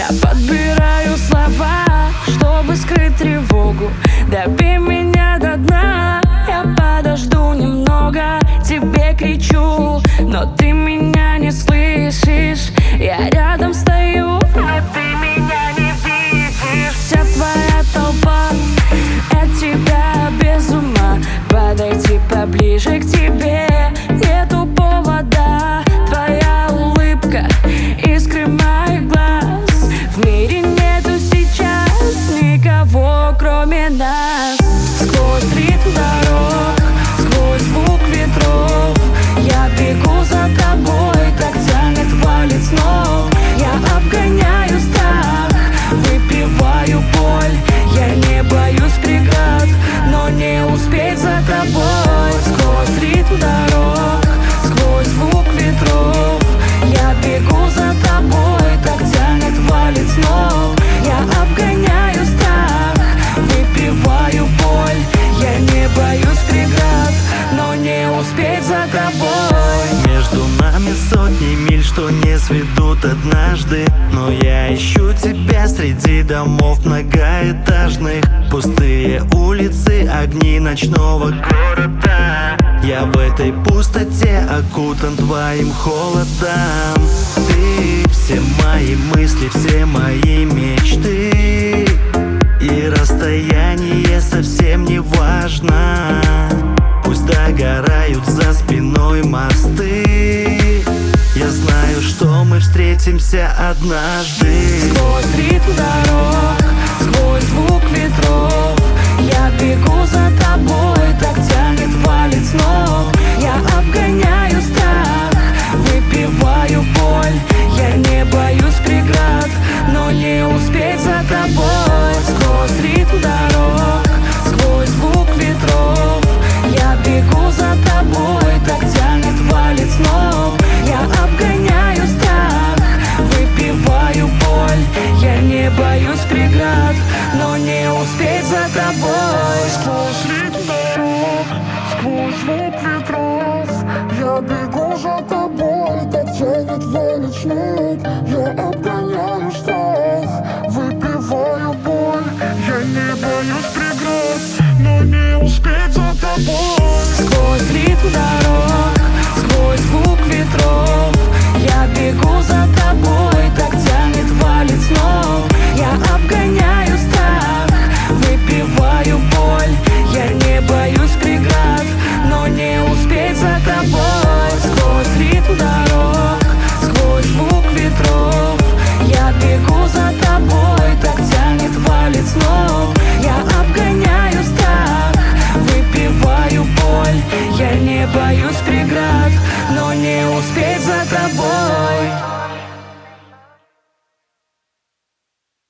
Я подбираю слова, чтобы скрыть тревогу. Добей меня до дна, я подожду немного. Тебе кричу, но ты меня не слышишь. Я рядом стою, но ты меня не видишь. Вся твоя толпа от тебя без ума. Подойти поближе к тебе нету повода. Твоя улыбка, искры моих глаз. В мире нету сейчас никого, кроме нас. Сквозь ритм дорог, сквозь звук ветров, я бегу за тобой, так тянет, валит с ног. Я обгоняю страх, выпиваю боль. Я не боюсь преград, но не успеть за тобой. Сквозь ритм дорог, сквозь звук ветров, я бегу за тобой, так тянет, валит с ног. Я обгоняю страх, выпиваю боль. Я не боюсь преград, но не успеть за тобой. Между нами сотни миль, что не сведут однажды. Но я ищу тебя среди домов многоэтажных. Пустые улицы, огни ночного города. Я в этой пустоте окутан твоим холодом. Ты все мои мысли, все мои мечты. И расстояние совсем не важно. Пусть догорают за спиной мосты. Я знаю, что мы встретимся однажды. Сквозь ритм дорог, сквозь звук ветров, я бегу за тобой, так тянет, валит с ног. Я обгоняю страх, выпиваю боль. Я не боюсь преград, но не успеть за тобой. Сквозь ритм дорог, сквозь звук ветров, я бегу за тобой, так тянет, валит с ног. Я обгоняю страх, выпиваю боль. Я не боюсь преград, но не успеть за тобой. Сквозь ритм дорог, сквозь звук ветров, я бегу за тобой, так тянет, валит с ног. Я обгоняю страх, выпиваю боль. Я не боюсь преград, но не успеть за тобой. Сквозь ритм дорог, сквозь звук ветров, я бегу за тобой, так тянет, валит с ног. Я обгоняю страх, выпиваю боль. Я не боюсь преград, но не успеть за тобой. Сквозь ритм дорог, сквозь звук ветров, я бегу за тобой, так тянет, валит с ног. Я обгоняю страх, выпиваю боль. Я не боюсь преград, но не успеть